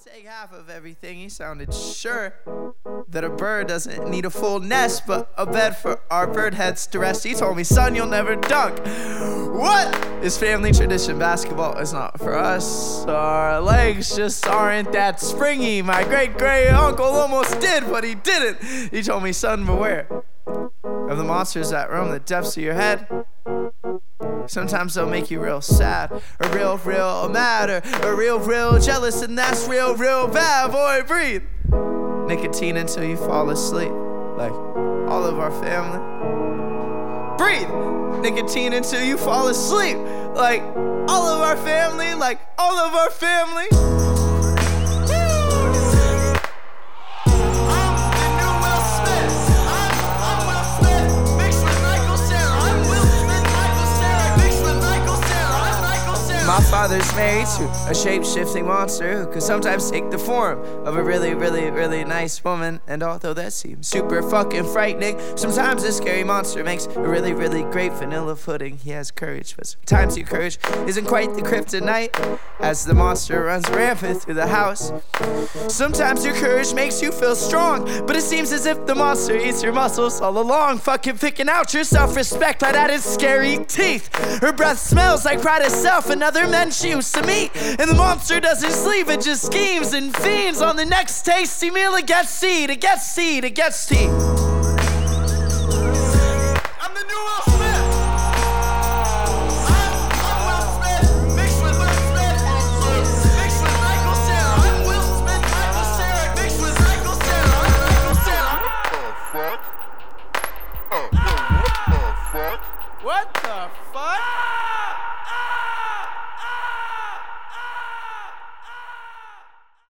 take half of everything. He sounded sure that a bird doesn't need a full nest, but a bed for our bird heads to rest. He told me, son, you'll never dunk. What? Is family tradition. Basketball is not for us. Our legs just aren't that springy. My great-great uncle almost did, but he didn't. He told me, son, beware of the monsters that roam the depths of your head. Sometimes they'll make you real sad, or real mad, or real jealous, and that's real bad. Boy, breathe nicotine until you fall asleep, like all of our family. Breathe nicotine until you fall asleep, like all of our family, like all of our family. My father's married to a shape-shifting monster who could sometimes take the form of a really nice woman. And although that seems super fucking frightening, sometimes a scary monster makes a really great vanilla pudding. He has courage, but sometimes your courage isn't quite the kryptonite as the monster runs rampant through the house. Sometimes your courage makes you feel strong, but it seems as if the monster eats your muscles all along, fucking picking out your self-respect right at his scary teeth. Her breath smells like pride itself, another men she used to meet, and the monster doesn't sleep, it just schemes and fiends on the next tasty meal. It gets tea.